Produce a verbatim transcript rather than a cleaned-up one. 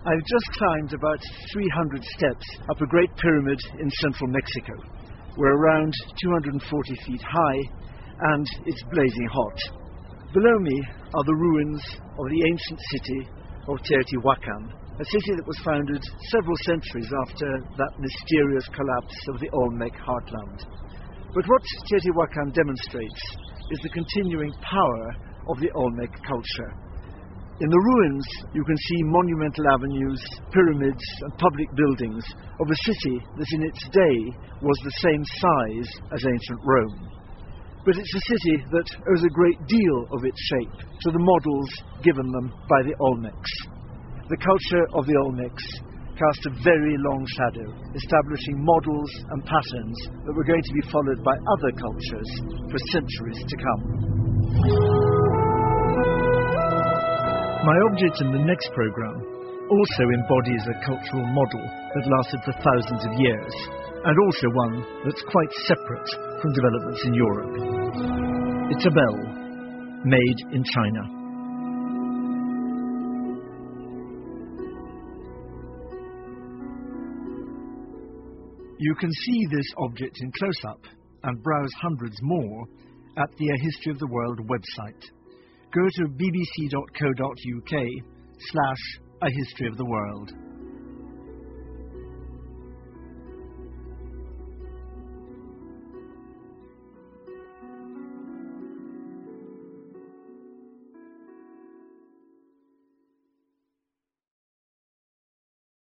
I've just climbed about three hundred steps up a great pyramid in central Mexico. We're around two hundred forty feet high, and it's blazing hot. Below me are the ruins of the ancient city of Teotihuacan, a city that was founded several centuries after that mysterious collapse of the Olmec heartland. But what Teotihuacan demonstrates is the continuing power of the Olmec culture. In the ruins, you can see monumental avenues, pyramids, and public buildings of a city that in its day was the same size as ancient Rome. But it's a city that owes a great deal of its shape to the models given them by the Olmecs. The culture of the Olmecs cast a very long shadow, establishing models and patterns that were going to be followed by other cultures for centuries to come. My object in the next programme also embodies a cultural model that lasted for thousands of years, and also one that's quite separate from developments in Europe. It's a bell, made in China. You can see this object in close-up and browse hundreds more at the A History of the World website. Go to bbc.co.uk slash A History of the World.